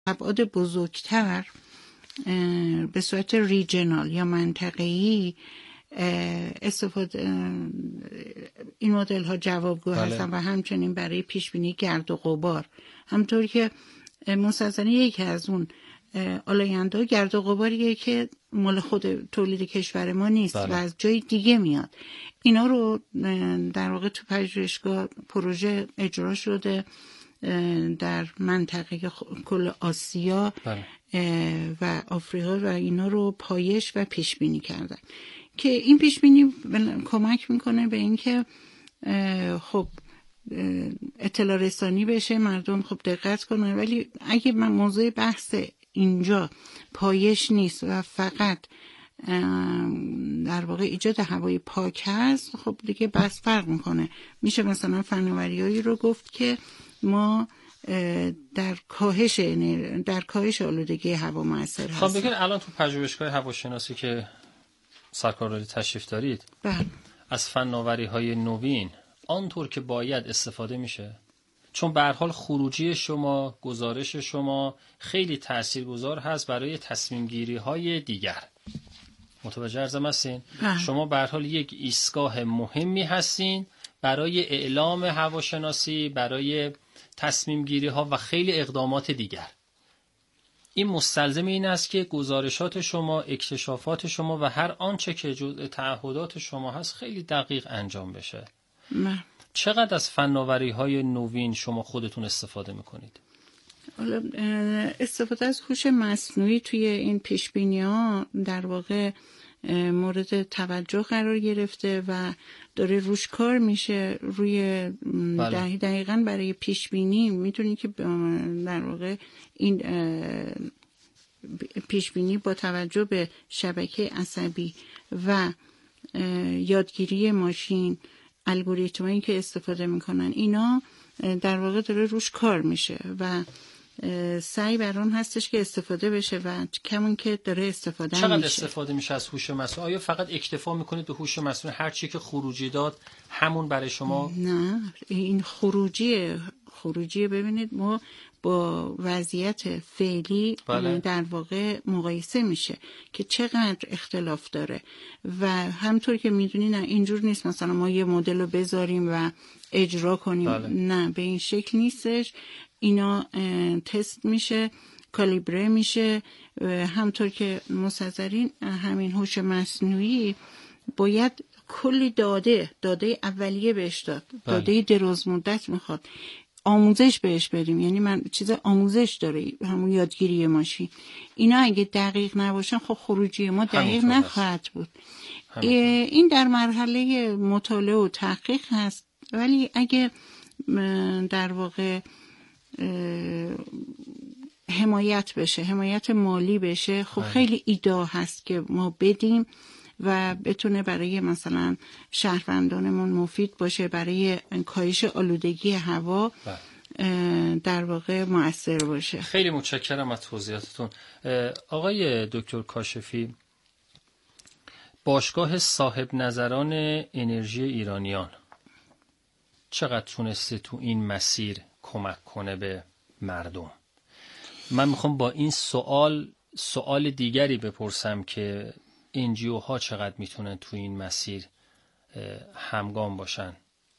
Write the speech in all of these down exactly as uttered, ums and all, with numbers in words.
ابعاد بزرگتر به صورت ریجنال یا منطقه‌ای استفاده این مدل ها جوابگو بله. هستن و همچنین برای پیش بینی گرد و غبار. همطور که مستلزماً یکی از اون آلاینده گرد و غباریه که مال خود تولید کشور ما نیست بله. و از جای دیگه میاد. اینا رو در واقع تو پژوهشگاه پروژه اجرا شده در منطقه کل آسیا بله. و آفریقا و اینا رو پایش و پیش بینی کردن که این پیش بینی کمک میکنه به اینکه خب اطلاع رسانی بشه، مردم خب دقت کنن. ولی اگه من موضوع بحث اینجا پایش نیست و فقط در واقع ایجاد هوای پاک هست، خب دیگه بس فرق میکنه. میشه مثلا فناوریایی رو گفت که ما در کاهش در کاهش آلودگی هوا مؤثر هستیم. خب بگین الان تو پژوهشگاه هواشناسی که سرکار تشریف دارید، بله، از فناوری‌های نوین آنطور که باید استفاده میشه؟ چون به هر حال خروجی شما، گزارش شما خیلی تاثیرگذار هست برای تصمیم گیری های دیگر. متوجه ارزم هستین؟ شما به هر حال یک ایستگاه مهمی هستین برای اعلام هواشناسی، برای تصمیم گیری ها و خیلی اقدامات دیگر. این مستلزم این است که گزارشات شما، اکتشافات شما و هر آنچه که جزء تعهدات شما هست خیلی دقیق انجام بشه. نه. چقدر از فناوری‌های نوین شما خودتون استفاده میکنید؟ استفاده از هوش مصنوعی توی این پیشبینی‌ها در واقع مورد توجه قرار گرفته و داره روش کار میشه. روی بله. دقیقاً برای پیشبینی میتونی که در واقع این پیشبینی با توجه به شبکه عصبی و یادگیری ماشین، الگوریتمایی که استفاده میکنن، اینا در واقع داره روش کار میشه و سعی بر اون هستش که استفاده بشه و کمون که داره استفاده چقدر میشه. استفاده میشه از هوش مصنوعی؟ آیا فقط اکتفا میکنید به هوش مصنوعی، هر چی که خروجی داد همون برای شما؟ نه، این خروجی خروجی ببینید ما با وضعیت فعلی بله. در واقع مقایسه میشه که چقدر اختلاف داره و همطور که میدونی نه اینجور نیست مثلا ما یه مدل رو بذاریم و اجرا کنیم. بله. نه، به این شکل نیستش. اینا تست میشه، کالیبره میشه. همطور که مستحضرین همین هوش مصنوعی باید کلی داده داده اولیه بهش داد. بله. داده دراز مدت میخواد، آموزش بهش بدیم. یعنی من چیز آموزش داره، همون یادگیری ماشین. اینا اگه دقیق نباشن خب خروجی ما دقیق نخواهد بود. این در مرحله مطالعه و تحقیق هست. ولی اگه در واقع حمایت بشه، حمایت مالی بشه، خب خیلی ایده هست که ما بدیم و بتونه برای مثلا شهروندانمون مفید باشه، برای کاهش آلودگی هوا در واقع مؤثر باشه. خیلی متشکرم از توضیحاتتون. آقای دکتر کاشفی، باشگاه صاحب نظران انرژی ایرانیان چقدر تونسته تو این مسیر کمک کنه به مردم؟ من میخوام با این سوال سوال دیگری بپرسم که انجیو ها چقدر میتونن تو این مسیر همگام باشن؟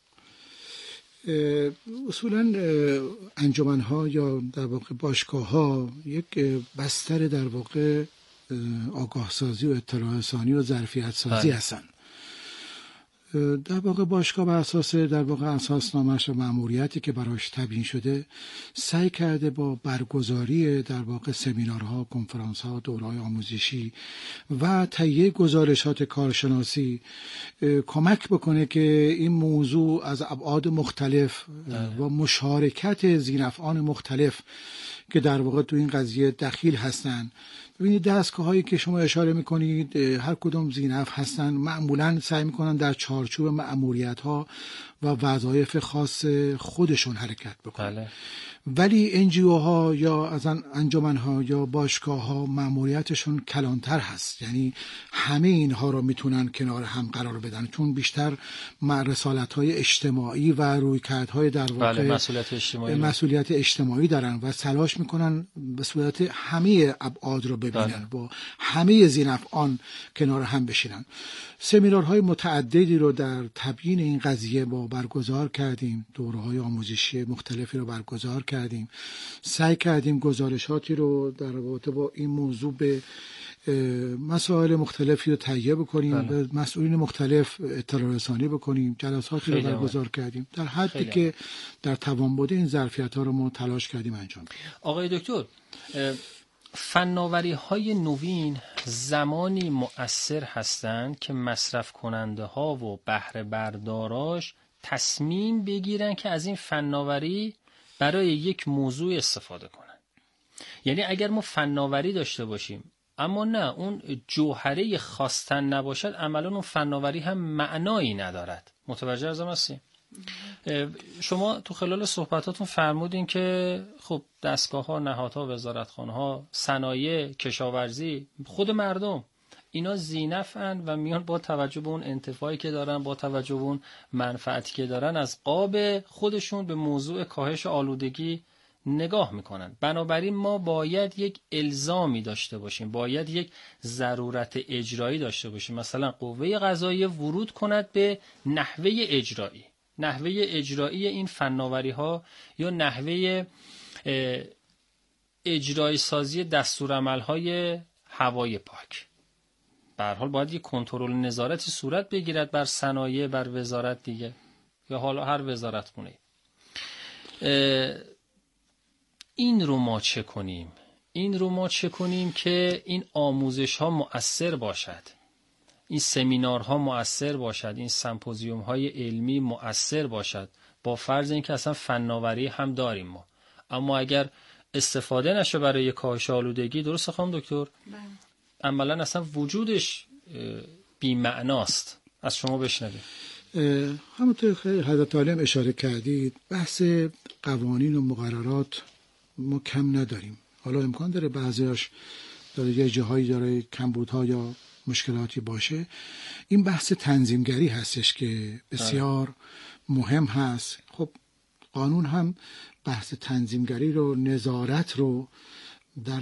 اصولا انجمن ها یا در واقع باشگاه ها یک بستر در واقع آگاه سازی و اطلاع رسانی و ظرفیت سازی هستن. در واقع باشگاه بر اساس در واقع اساسنامه‌اش و مأموریتی که براش تبیین شده سعی کرده با برگزاری در واقع سمینارها، کنفرانس‌ها، دوره‌های آموزشی و تهیه گزارشات کارشناسی کمک بکنه که این موضوع از ابعاد مختلف و مشارکت ذی‌نفعان مختلف که در واقع تو این قضیه دخیل هستن. ببینید دستگاه هایی که شما اشاره میکنید هر کدوم ذی‌نفع هستن، معمولا سعی میکنن در چارچوب مأموریت ها و وظایف خاص خودشون حرکت بکنن. بله. ولی انجیو ها یا از انجمن ها یا باشگاه ها مأموریتشون کلانتر هست، یعنی همه اینها رو میتونن کنار هم قرار بدن، چون بیشتر رسالت های اجتماعی و رویکردهای در واقع بله، مسئولیت اجتماعی مسئولیت اجتماعی دارن و تلاش میکنن به صورت همه ابعاد رو ببینن، بله. با همه ذی‌نفعان کنار هم بشینن. سمینارهای متعددی رو در تبیین این قضیه با برگزار کردیم، دوره‌های آموزشی مختلفی رو برگزار کردیم، سعی کردیم گزارشاتی رو در رابطه با این موضوع به مسائل مختلفی رو تهیه بکنیم، بله. به مسئولین مختلف اطلاع رسانی بکنیم، جلساتی رو برگزار کردیم در حدی که در توان بوده این ظرفیت‌ها رو ما تلاش کردیم انجام بدیم. آقای دکتر، فناوری‌های نوین زمانی مؤثر هستند که مصرف کننده ها و بهره برداراش تصمیم بگیرن که از این فناوری برای یک موضوع استفاده کنن. یعنی اگر ما فناوری داشته باشیم اما نه اون جوهره خواستن نباشد، عملاً اون فناوری هم معنایی ندارد. متوجه ازم هستیم؟ شما تو خلال صحبتاتون فرمودین که خب دستگاه‌ها، نهادها، وزارتخانه‌ها، صنایع، کشاورزی، خود مردم اینا ذی‌نفعن و میان با توجه به اون انتفاعی که دارن، با توجه به اون منفعتی که دارن، از قاب خودشون به موضوع کاهش آلودگی نگاه میکنن. بنابراین ما باید یک الزامی داشته باشیم، باید یک ضرورت اجرایی داشته باشیم، مثلا قوه قضاییه ورود کند به نحوه اجرایی نحوه اجرایی این فناوری ها یا نحوه اجرایی سازی دستورالعمل های هوای پاک. به هر حال باید یک کنترل نظارتی صورت بگیرد بر صنایع، بر وزارت دیگه یا حالا هر وزارت خونه. این رو ما چه کنیم؟ این رو ما چه کنیم که این آموزش ها مؤثر باشد، این سمینارها مؤثر باشد، این سمپوزیوم های علمی مؤثر باشد، با فرض اینکه اصلا فناوری هم داریم ما، اما اگر استفاده نشه برای کاهش آلودگی، درسته خانم دکتر؟ عملا اصلا وجودش بی معناست. از شما بشنویم. همونطور که حضرت عالم اشاره کردید، بحث قوانین و مقررات ما کم نداریم. حالا امکان داره بعضیاش داره یه جاهایی داره کمبودها یا مشکلاتی باشه. این بحث تنظیمگری هستش که بسیار مهم هست. خب قانون هم بحث تنظیمگری رو، نظارت رو در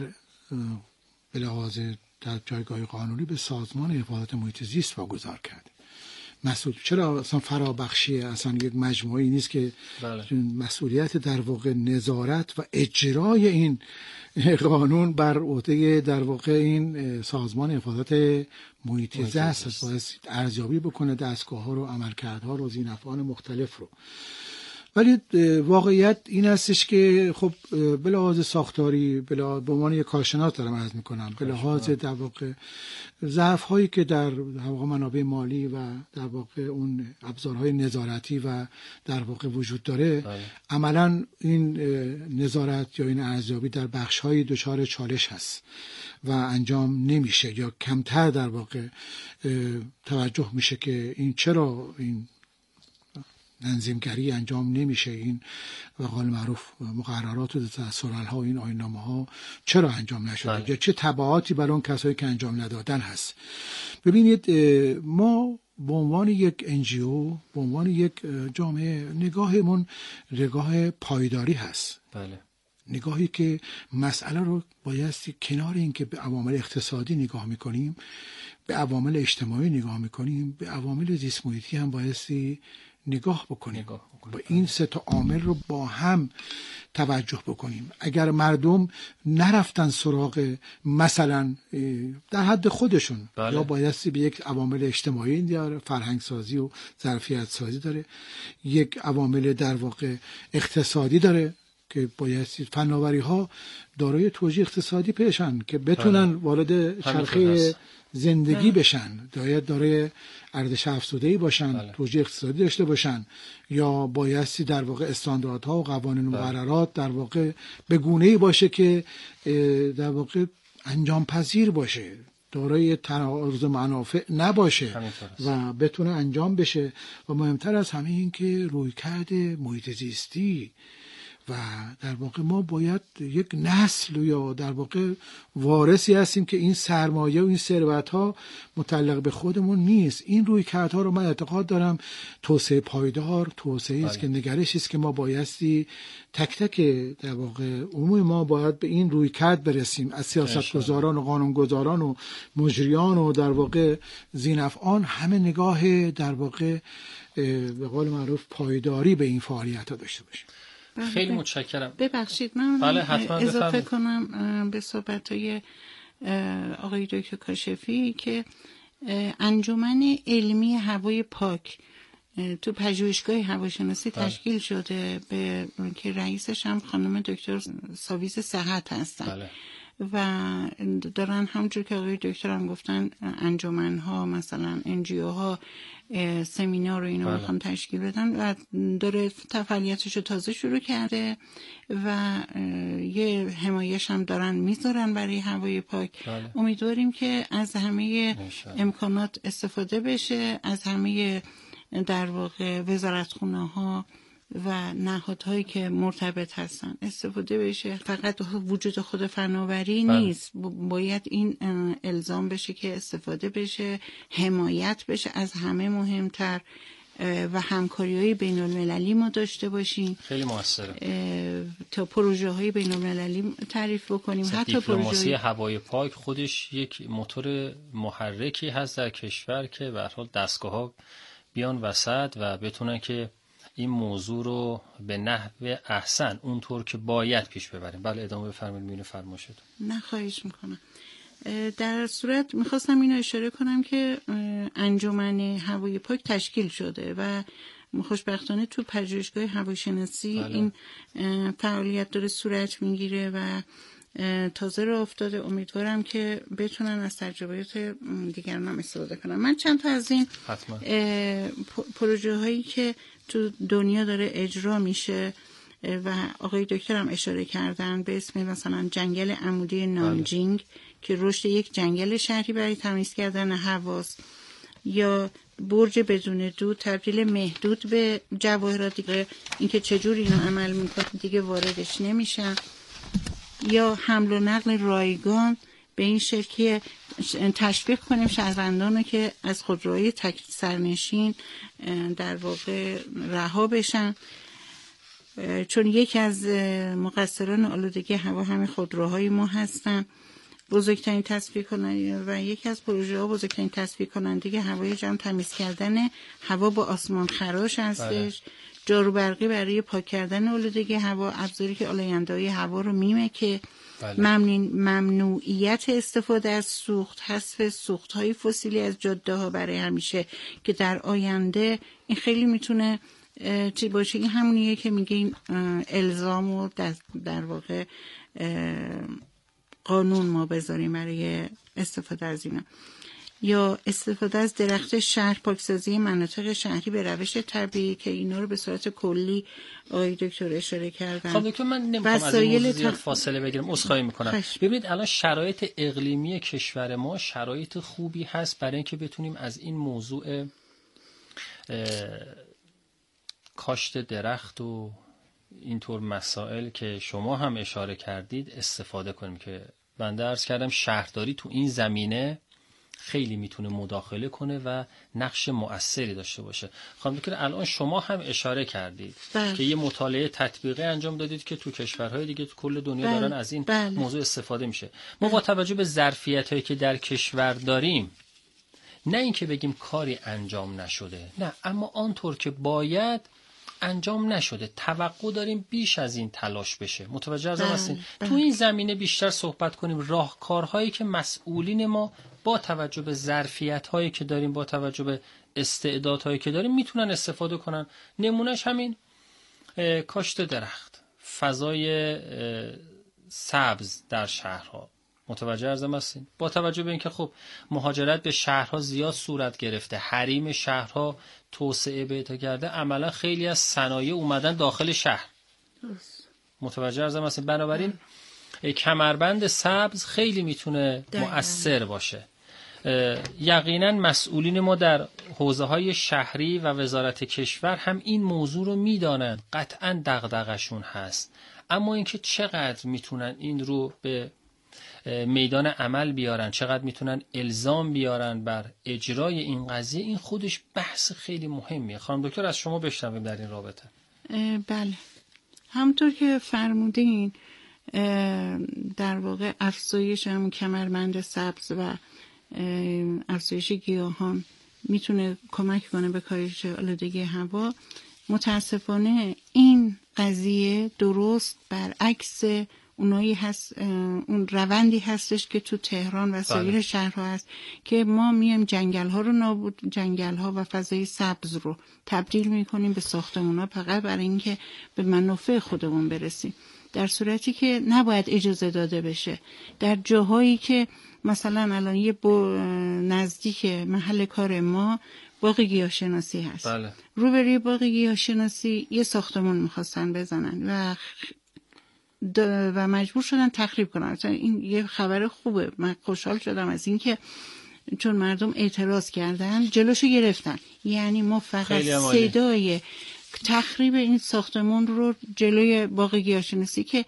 به لحاظ در جایگاه قانونی به سازمان حفاظت محیط زیست واگذار کرده. مسئول چرا اصلا فرابخشی اصلا یک مجموعی نیست که بله. مسئولیت در واقع نظارت و اجرای این قانون بر عهده در واقع این سازمان حفاظت محیط زیست است، باید ارزیابی بکنه دستگاه ها رو، عملکردها رو، ذی‌نفعان مختلف رو. ولی واقعیت این هستش که خب به لحاظ ساختاری، به عنوان یک کارشناس دارم عرض میکنم، به لحاظ در واقع ضعف هایی که در واقع منابع مالی و در واقع اون ابزارهای نظارتی و در واقع وجود داره، عملا این نظارت یا این ارزیابی در بخش های دچار چالش هست و انجام نمیشه یا کمتر در واقع توجه میشه که این چرا این تنظیمگری انجام نمیشه، این به قول معروف مقررات و دستورالعمل‌ها و این آیین‌نامه‌ها چرا انجام نشده بله. یا چه تبعاتی برای اون کسایی که انجام ندادن هست. ببینید ما به عنوان یک انجیو، به عنوان یک جامعه، نگاهمون نگاه پایداری هست. بله. نگاهی که مسئله رو بایستی کنار این که به عوامل اقتصادی نگاه میکنیم، به عوامل اجتماعی نگاه میکنیم، به عوامل زیست محیطی هم بایستی نگاه بکنیم. نگاه بکنیم. با این سه تا عامل رو با هم توجه بکنیم. اگر مردم نرفتن سراغ مثلا در حد خودشون بله. یا بایستی به یک عوامل اجتماعی داره، فرهنگ سازی و ظرفیت سازی داره، یک عوامل در واقع اقتصادی داره که بایستی فناوری ها دارای توجیه اقتصادی پیشن که بتونن وارد چرخه زندگی بشن، باید دارای ارزش افزوده‌ای باشن، بله. توجیه اقتصادی داشته باشن، یا بایستی در واقع استانداردها و قوانین و مقررات در واقع به گونه‌ای باشه که در واقع انجام پذیر باشه، دارای تعارض منافع نباشه و بتونه انجام بشه. و مهمتر از همه این که رویکرد محیط زیستی و در واقع ما باید یک نسل یا در واقع وارثی هستیم که این سرمایه و این ثروت ها متعلق به خودمون نیست. این رویکردها رو من اعتقاد دارم توسعه پایدار، توسعه است که نگرشی است که ما بایستی تک تک در واقع عموم ما باید به این رویکرد برسیم، از سیاستگزاران و قانونگذاران و مجریان و در واقع ذی‌نفعان همه نگاه در واقع به قول معروف پایداری به این فعالیت‌ها داشته باشیم. خیلی متشکرم. ببخشید من بله حتما اضافه بفرمایید. کنم به صحبت‌های آقای دکتر کاشفی که انجمن علمی هوای پاک تو پژوهشگاه هواشناسی تشکیل شده به که رئیسش هم خانم دکتر ساویز صحت هستن. بله. و دارن همونجور که آقای دکتر هم گفتن انجمن‌ها مثلا انجیو ها سمینار و اینا میخوان تشکیل بدن و داره فعالیتش رو تازه شروع کرده و یه حمایش هم دارن میذارن برای هوای پاک. بله. امیدواریم که از همه امکانات استفاده بشه، از همه در واقع وزارتخونه ها و نهادهایی که مرتبط هستن استفاده بشه. فقط وجود خود فناوری بله. نیست، باید این الزام بشه که استفاده بشه، حمایت بشه. از همه مهمتر و همکاری‌های بین‌المللی ما داشته باشیم، خیلی موثره، تا پروژه های بین‌المللی تعریف بکنیم. حتی دیپلماسی هوای پاک خودش یک موتور محرکی هست در کشور که به هر حال دستگاه‌ها بیان وسط و بتونن که این موضوع رو به نحو احسن اونطور که باید پیش ببریم. بله ادامه بفرمایید. میونه فرمایشتون. نه خواهش میکنم. در صورت میخواستم اینو اشاره کنم که انجمن هوای پاک تشکیل شده و خوشبختانه تو پژوهشگاه هواشناسی بله. این فعالیت داره صورت میگیره و تازه راه افتاده. امیدوارم که بتونن از تجربیات دیگران هم استفاده کنن. من چند تا از این پروژه هایی که تو دنیا داره اجرا میشه و آقای دکتر هم اشاره کردن به اسم مثلا جنگل عمودی نانجینگ بله. که رشد یک جنگل شهری برای تمیز کردن هواست، یا برج بدون دود، تبدیل مهدود به جواهرات دیگه، اینکه چجور اینو عمل میکنه دیگه واردش نمیشن، یا حمل و نقل رایگان به این شکل که تشویق کنیم شهروندان که از خودروهای تک سرنشین در واقع رها بشن، چون یکی از مقصران آلودگی هوا همین خودروهای ما هستن. بزرگترین تصفیه کننده و یکی از پروژه ها بزرگترین تصفیه کننده هوای جمع تمیز کردن هوا با آسمان خراش هستش. بله. جارو برقی برای پاک کردن آلودگی هوا، ابزاری که آلاینده‌های هوا رو میمه که بله. ممنوعیت استفاده از سوخت، حذف سوخت‌های فسیلی از جاده‌ها برای همیشه که در آینده این خیلی میتونه چی باشه. این همونیه که میگیم الزام و در واقع قانون ما بذاریم برای استفاده از اینا. یا استفاده از درخت شهر، پاکسازی مناطق شهری به روش طبیعی که اینا رو به صورت کلی آقای دکتر اشاره کردن. خب دکتر من نمیخوام از این موضوع زیاد فاصله بگیرم، عذرخواهی میکنم. ببینید الان شرایط اقلیمی کشور ما شرایط خوبی هست برای اینکه بتونیم از این موضوع کاشت درخت و اینطور مسائل که شما هم اشاره کردید استفاده کنیم، که بنده عرض کردم شهرداری تو این زمینه خیلی میتونه مداخله کنه و نقش مؤثری داشته باشه. خانم دکتر الان شما هم اشاره کردید بله. که یه مطالعه تطبیقی انجام دادید که تو کشورهای دیگه تو کل دنیا بله. دارن از این بله. موضوع استفاده میشه. ما با توجه به ظرفیتایی که در کشور داریم، نه اینکه بگیم کاری انجام نشده، نه، اما آنطور که باید انجام نشده، توقع داریم بیش از این تلاش بشه. متوجه هستین؟ تو این زمینه بیشتر صحبت کنیم، راهکارهایی که مسئولین ما با توجه به ظرفیت‌هایی که داریم، با توجه به استعدادهایی که داریم میتونن استفاده کنن. نمونهش همین کاشت درخت، فضای سبز در شهرها. متوجه ارزم هستین؟ با توجه به اینکه خب مهاجرت به شهرها زیاد صورت گرفته، حریم شهرها توسعه پیدا کرده، عملا خیلی از صنایع اومدن داخل شهر. متوجه ارزم هستین؟ بنابراین کمربند سبز خیلی میتونه مؤثر باشه یقینا مسئولین ما در حوزه های شهری و وزارت کشور هم این موضوع رو میدانن، قطعا دغدغه‌شون هست، اما اینکه چقدر میتونن این رو به میدان عمل بیارن، چقدر میتونن الزام بیارن بر اجرای این قضیه، این خودش بحث خیلی مهمیه. خانم دکتر از شما بشنویم در این رابطه. بله، همونطور که فرمودین در واقع افزایش همون کمربند سبز و افزایش گیاهان میتونه کمک کنه به کاهش آلودگی هوا. متاسفانه این قضیه درست برعکس اونایی هست، اون روندی هستش که تو تهران و سایر شهرها هست که ما میایم جنگل ها رو نابود، جنگل ها و فضای سبز رو تبدیل میکنیم به ساختمون ها فقط برای اینکه به منافع خودمون برسیم، در صورتی که نباید اجازه داده بشه. در جاهایی که مثلا الان یه نزدیک محل کار ما باغ گیاهشناسی هست، بله. روبروی باغ گیاهشناسی یه ساختمون میخواستن بزنن و و مجبور شدن تخریب کنن. این یه خبر خوبه، من خوشحال شدم از این که چون مردم اعتراض کردن جلوشو گرفتن. یعنی ما فقط صدای تخریب این ساختمون رو جلوی باغ گیاهشناسی که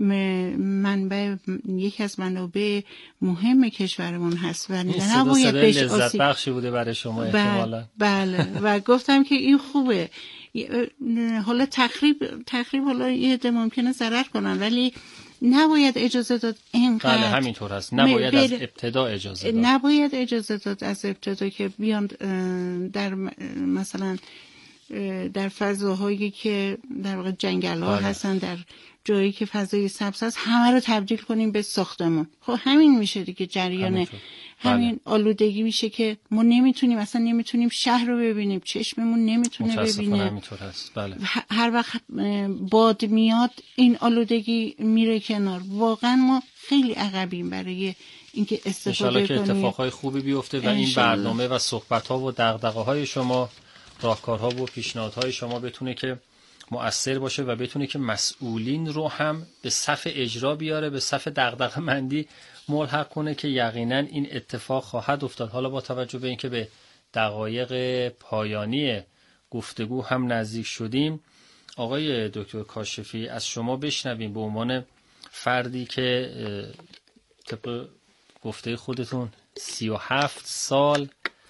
منبع یکی از منابع مهم کشورمون هست و نباید بهش لذت بخشی بوده برای شما احتمالاً. بله و گفتم که این خوبه. حالا تخریب تخریب حالا یه عده ممکنه ضرر کنن ولی نباید اجازه داد اینقدر. بله همینطور هست، نباید از ابتدا اجازه داد. نباید اجازه داد از ابتدا که بیان در مثلا در فضاهایی که در واقع جنگل ها هستن، در جایی که فضای سبز هست همه رو تبدیل کنیم به ساختمون. خب همین میشه دیگه جریان همینطور. همین بله. آلودگی میشه که ما نمیتونیم اصلا نمیتونیم شهر رو ببینیم، چشممون نمیتونه ببینه. همینطور هست. بله. هر وقت باد میاد این آلودگی میره کنار. واقعا ما خیلی عقبیم برای اینکه استفاده کنیم. ان که اتفاقهای خوبی بیفته و این برنامه و صحبت‌ها و دغدغه‌های شما، راهکارها و پیشنهادهای شما بتونه که مؤثر باشه و بتونه که مسئولین رو هم به صف اجرا بیاره، به صف دغدغه‌مندی ملحق کنه که یقینا این اتفاق خواهد افتاد. حالا با توجه به اینکه به دقایق پایانی گفتگو هم نزدیک شدیم، آقای دکتر کاشفی از شما بشنویم به عنوان فردی که طبق گفته خودتون سی و هفت سال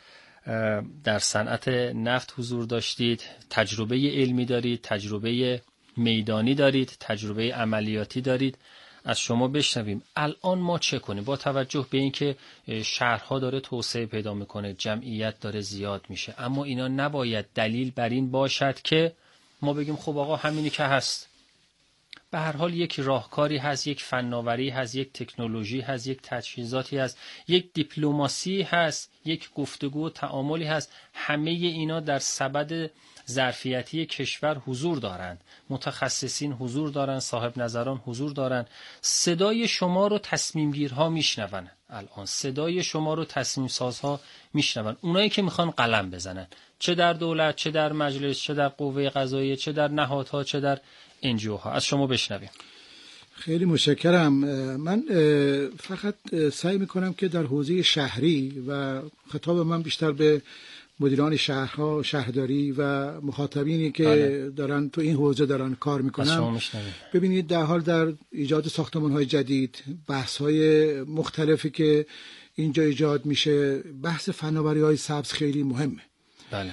در صنعت نفت حضور داشتید، تجربه علمی دارید، تجربه میدانی دارید، تجربه عملیاتی دارید، از شما بشنویم الان ما چه کنیم با توجه به اینکه شهرها داره توسعه پیدا میکنه، جمعیت داره زیاد میشه، اما اینا نباید دلیل بر این باشد که ما بگیم خب آقا همینی که هست. به هر حال یک راهکاری هست، یک فناوری هست، یک تکنولوژی هست، یک تجهیزاتی هست، یک دیپلماسی هست، یک گفتگو و تعاملی هست. همه اینا در سبد ظرفیتی کشور حضور دارند، متخصصین حضور دارند، صاحب نظران حضور دارند. صدای شما رو تصمیم گیرها میشنون، الان صدای شما رو تصمیم سازها میشنون، اونایی که میخوان قلم بزنن، چه در دولت، چه در مجلس، چه در قوه قضاییه، چه در نهادها، چه در انجیو ها. از شما بشنویم. خیلی متشکرم. من فقط سعی میکنم که در حوزه شهری و خطاب من بیشتر به مدیران شهرها، شهرداری و مخاطبینی که بله. دارن تو این حوزه دارن کار میکنن، ببینید در حال در ایجاد ساختمان‌های جدید، بحث‌های مختلفی که اینجا ایجاد میشه، بحث فناوری‌های سبز خیلی مهمه. بله.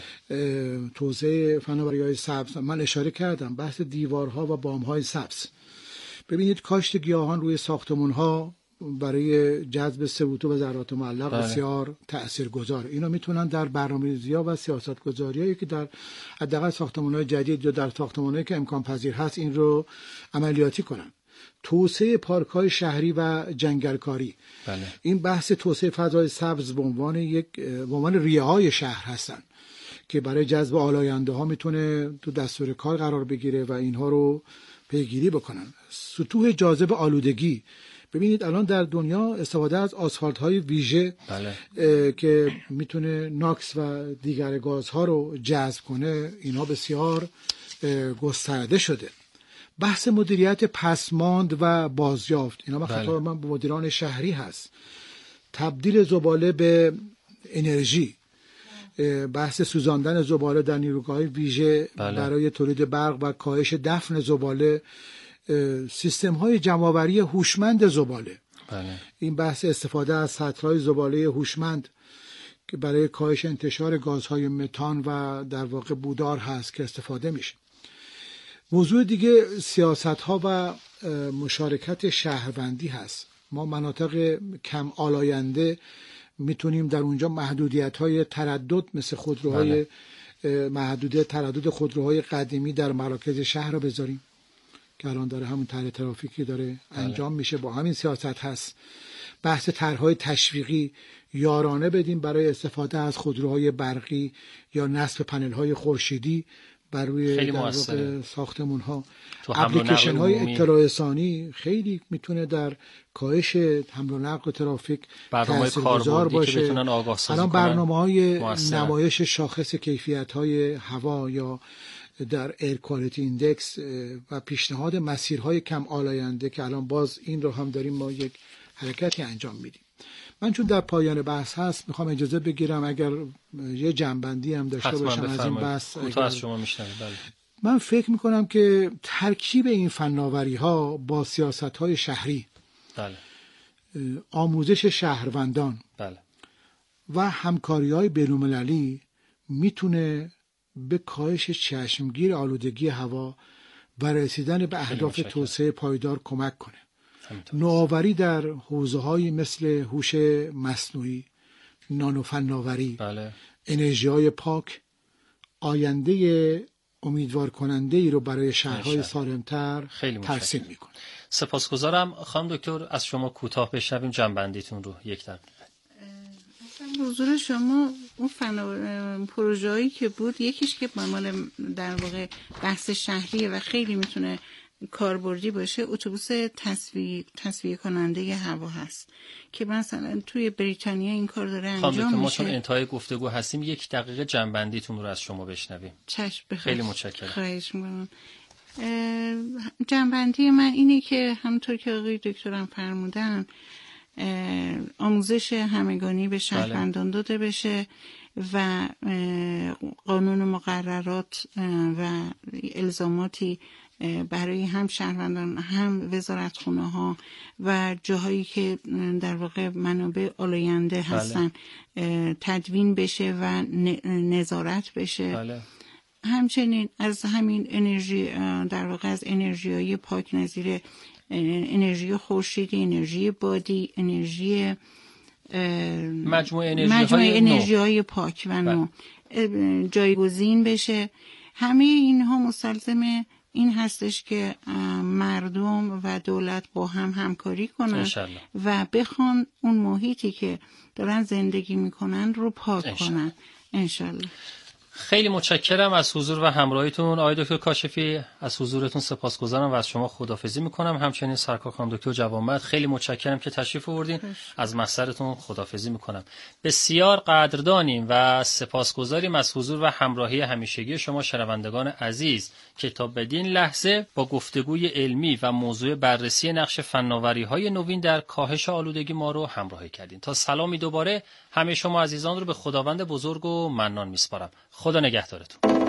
توسعه فناوری‌های سبز، من اشاره کردم بحث دیوارها و بام‌های سبز. ببینید کاشت گیاهان روی ساختمان‌ها برای جذب سی او دو و ذرات معلق بله. بسیار تاثیرگذار. اینا میتونن در برنامه‌ریزی‌ها و سیاست‌گذاری‌هایی که در حداقل ساختمان‌های جدید یا در ساختمان‌هایی که امکان پذیر هست این رو عملیاتی کنن. توسعه پارک‌های شهری و جنگلکاری. بله. این بحث توسعه فضای سبز به عنوان یک به عنوان ریه‌های شهر هستن که برای جذب آلاینده‌ها میتونه تو دستور کار قرار بگیره و اینها رو پیگیری بکنن. سطوح جاذب آلودگی، ببینید الان در دنیا استفاده از آسفالت‌های ویژه بله. که میتونه ناکس و دیگر گازها رو جذب کنه، اینها بسیار گسترده شده. بحث مدیریت پسماند و بازیافت، اینا من خطاب من به مدیران شهری هست. تبدیل زباله به انرژی، بحث سوزاندن زباله در نیروگاه‌های ویژه بله. برای تولید برق و کاهش دفن زباله، سیستم‌های جمع‌آوری هوشمند زباله بله. این بحث استفاده از سطرهای زباله هوشمند که برای کاهش انتشار گازهای متان و در واقع بودار هست که استفاده میشه. موضوع دیگه سیاست‌ها و مشارکت شهروندی هست. ما مناطق کم آلاینده میتونیم در اونجا محدودیت‌های تردد مثل خودروهای بله. محدودیت تردد خودروهای قدیمی در مراکز شهر رو بذاریم که الان داره همون طرح ترافیکی داره بله. انجام میشه، با همین سیاست هست. بحث طرح‌های تشویقی یارانه بدیم برای استفاده از خودروهای برقی یا نصب پنل‌های خورشیدی بر روی ساختمان‌ها. اپلیکیشن‌های اطلاع رسانی خیلی میتونه در کاهش حمل و نقل و ترافیک تاثیرگذار باشه. الان برنامه‌های نمایش شاخص کیفیت‌های هوا یا در ایر کوالیتی ایندکس و پیشنهاد مسیرهای کم آلاینده که الان باز این رو هم داریم ما یک حرکتی انجام میدیم. من چون در پایان بحث هست میخوام اجازه بگیرم اگر یه جنبندی هم داشته باشم از این بحث. اگر... از شما میشنوید. بله. من فکر میکنم که ترکیب این فناوری ها با سیاست های شهری بله. آموزش شهروندان بله. و همکاری های بین‌المللی میتونه به کاهش چشمگیر آلودگی هوا و رسیدن به اهداف توسعه پایدار کمک کنه. نوآوری در حوزه‌های مثل هوش مصنوعی، نانو فناوری، بله. انرژی‌های پاک آینده امیدوار کننده ای رو برای شهرهای سالمتر ترسیم میکنه. سپاسگزارم. خانم دکتر از شما کوتاه بشنویم جنبندیتون رو یک دقیقه. حضور شما اون فنا پروژه‌ای که بود یکیش که مال در واقع بحث شهریه و خیلی میتونه کاربردی باشه، اتوبوس تصفیه تصفیه کننده هوا هست که مثلا توی بریتانیا این کار داره انجام میشه. ما چون انتهای گفتگو هستیم یک دقیقه جنبندیتون رو از شما بشنویم. چشم بخیر. خیلی متشکرم. خواهش می‌کنم. جنبندی من اینه که همونطور که آقای دکترم فرمودن آموزش همگانی به شهروندان داده بشه و قانون مقررات و الزاماتی برای هم شهروندان هم وزارتخونه ها و جاهایی که در واقع منابع آلاینده هستن بله. تدوین بشه و نظارت بشه بله. همچنین از همین انرژی در واقع از انرژی‌های پاک نظیر انرژی خورشیدی، انرژی بادی، انرژی مجموعه انرژی مجموعه انرژی های پاک و نو جایگزین بشه. همه اینها مستلزم این هستش که مردم و دولت با هم همکاری کنن و بخوان اون محیطی که دارن زندگی میکنن رو پاک انشالله. کنن انشالله. خیلی متشکرم از حضور و همراهیتون. آقای دکتر کاشفی از حضورتون سپاسگزارم و از شما خداحافظی میکنم. همچنین سرکار خانم دکتر جوانمرد خیلی متشکرم که تشریف آوردین. از محضرتون خداحافظی میکنم. بسیار قدردانیم و سپاسگزاریم از حضور و همراهی همیشگی شما شنوندگان عزیز که تا بدین لحظه با گفتگوی علمی و موضوع بررسی نقش فناوری‌های نوین در کاهش آلودگی ما رو همراهی کردین. تا سلامی دوباره همه شما عزیزان رو به خداوند بزرگ و منان میسپارم. خدا نگهدارتون.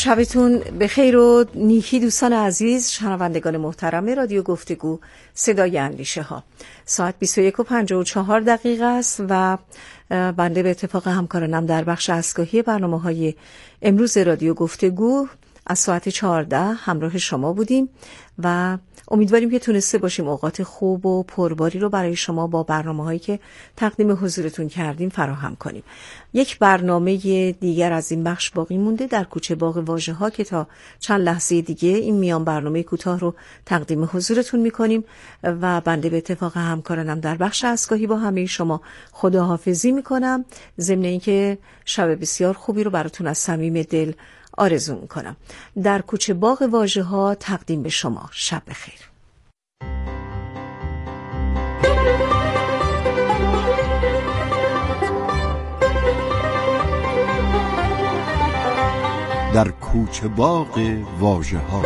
شبتون بخیر و نیکی دوستان عزیز، شنوندگان محترم رادیو گفتگو صدای اندیشه ها. ساعت بیست و یک و پنجاه و چهار دقیقه است و بنده به اتفاق همکارانم در بخش اسکاهی برنامه‌های امروز رادیو گفتگو از ساعت چهارده همراه شما بودیم و امیدواریم که تونسته باشیم اوقات خوب و پرباری رو برای شما با برنامه‌هایی که تقدیم حضورتون کردیم فراهم کنیم. یک برنامه دیگر از این بخش باقی مونده در کوچه باغ واژه‌ها که تا چند لحظه دیگه این میان برنامه کوتاه رو تقدیم حضورتون می‌کنیم و بنده به اتفاق همکارانم در بخش اسکاهی با همه شما خداحافظی می‌کنم، ضمن اینکه شب بسیار خوبی رو براتون از صمیم دل آرزو میکنم. در کوچه باغ واژه‌ها تقدیم به شما شب بخیر. در کوچه باغ واژه‌ها.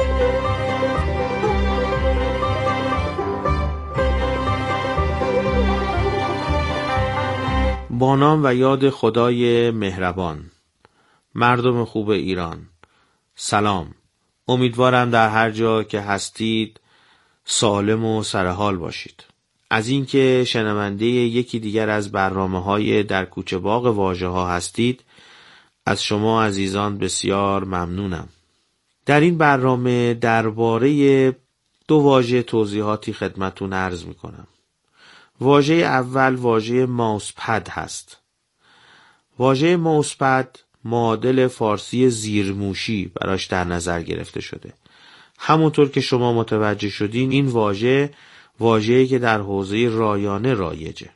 با نام و یاد خدای مهربان. مردم خوب ایران، سلام. امیدوارم در هر جا که هستید سالم و سرحال باشید. از اینکه شنونده یکی دیگر از برنامه‌های در کوچه باغ واژه‌ها هستید، از شما عزیزان بسیار ممنونم. در این برنامه درباره دو واژه توضیحاتی خدمتتون عرض می‌کنم. واژه اول واژه ماوسپد هست. واژه ماوسپد معادل فارسی زیرموشی براش در نظر گرفته شده. همونطور که شما متوجه شدین این واژه واژه‌ای که در حوزه رایانه رایجه.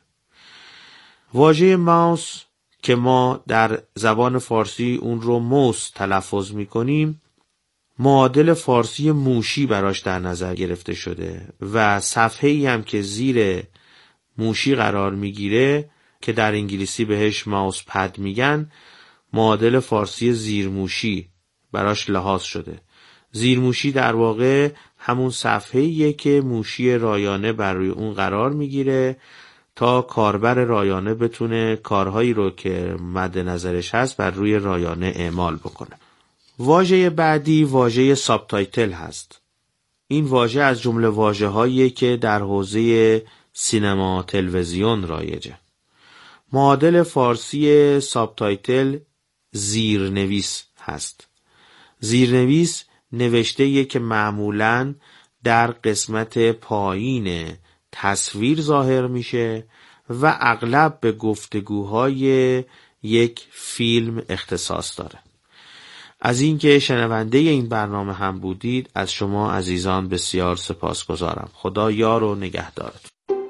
واژه ماوس که ما در زبان فارسی اون رو موس تلفظ می‌کنیم، معادل فارسی موشی براش در نظر گرفته شده و صفحه‌ای هم که زیر موشی قرار میگیره که در انگلیسی بهش ماوس پد میگن، معادل فارسی زیرموشی براش لحاظ شده. زیرموشی در واقع همون صفحه‌ایه که موشی رایانه بر روی اون قرار میگیره تا کاربر رایانه بتونه کارهایی رو که مد نظرش هست بر روی رایانه اعمال بکنه. واژه بعدی واژه سابتایتل هست. این واژه از جمله واژه‌هاییه که در حوزه سینما تلویزیون رایجه. معادل فارسی سابتایتل زیرنویس هست. زیرنویس نوشته‌ایه که معمولاً در قسمت پایین تصویر ظاهر میشه و اغلب به گفتگوهای یک فیلم اختصاص داره. از اینکه شنونده این برنامه هم بودید از شما عزیزان بسیار سپاسگزارم. خدا یار و نگهدارتون.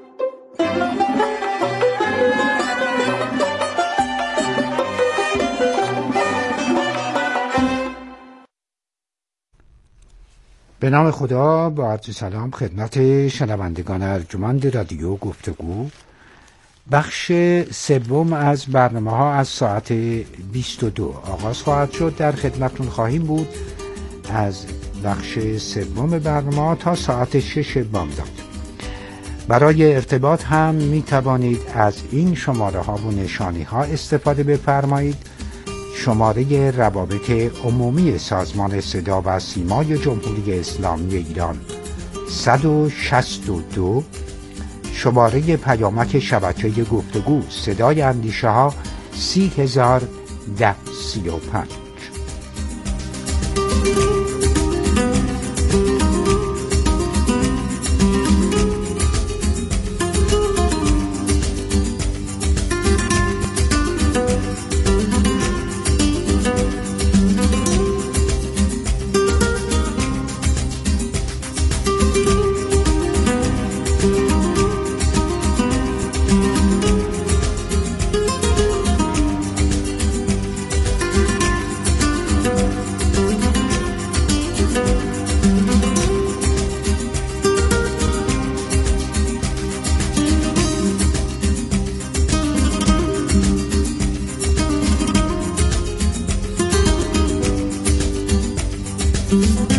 به نام خدا، با عرض سلام خدمت شنوندگان ارجمند رادیو گفتگو. بخش سوم از برنامه ها از ساعت بیست و دو آغاز خواهد شد. در خدمتون خواهیم بود از بخش سوم برنامه ها تا ساعت شش بامداد. برای ارتباط هم می توانید از این شماره ها و نشانی ها استفاده بفرمایید. شماره روابط عمومی سازمان صدا و سیمای جمهوری اسلامی ایران صد و شصت و دو، شماره پیامک شبکه گفتگو صدای اندیشه ها سی هزار ده سی و پنج. Thank you.